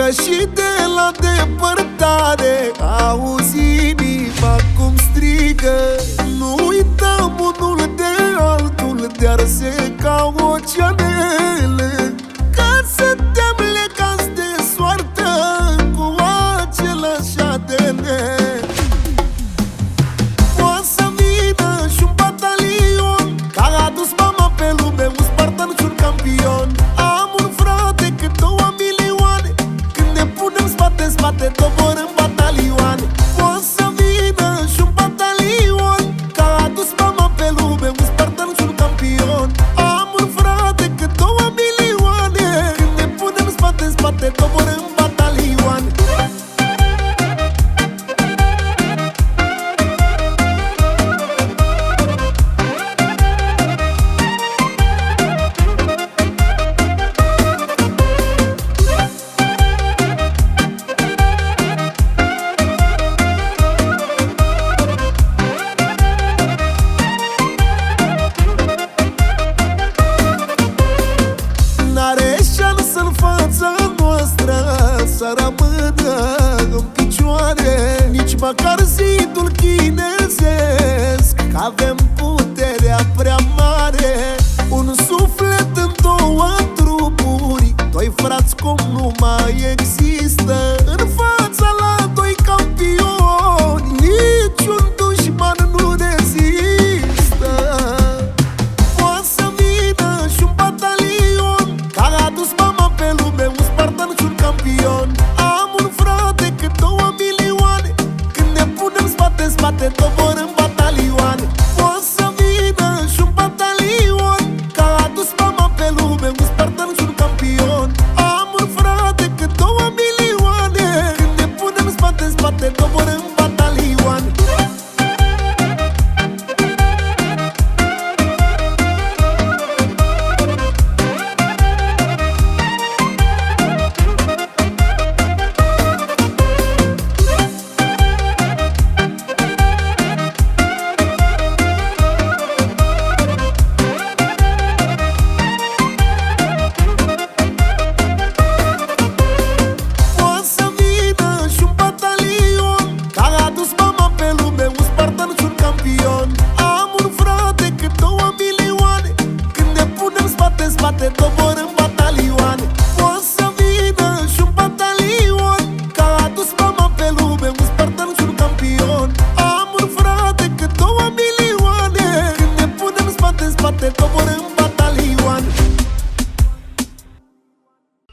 și de la depărtare auzi inima cum strigă. Nu uităm unul de altul, de-ar se ca oceanele, că suntem legați de soartă cu același ADN. Poate să vină și-un batalion, că a adus mama pe lume, un spartan și un campion. Am un frate cât 2 milioane, când ne punem spate în spate doborâm batalioane. Poate să vină și-un batalion, că a adus mama pe lume, un spartan și un campion. Am un frate cât 2 milioane, când ne punem spate în spate doborâm batalioane. N-are șansă în fața noastră să rămână în picioare, nici măcar zidul chinezesc, că avem puterea prea mare. Un suflet în 2 trupuri, 2 frați cum nu mai există. În fața la 2 campioni, niciun dușman nu rezistă. Poate să vină și-un batalion, că a adus mama pe lume, un spartan și un campion. Am un frate cât 2 milioane, când ne punem spate în spate doborâm batalioane. Poate să vină și-un batalion, că a adus mama pe lume, un spartan și un campion. Am un frate cât 2 milioane, când ne punem spate în spate doborâm batalioane. Poate să vină și-un batalion, că a adus mama pe lume, un spartan și un campion. Am un frate cât 2 milioane, când ne punem spate în spate doborâm batalioane. Poate să vină și-un batalion, că a adus mama pe lume, un spartan și un campion. Am un frate cât 2 milioane, când ne punem spate în spate doborâm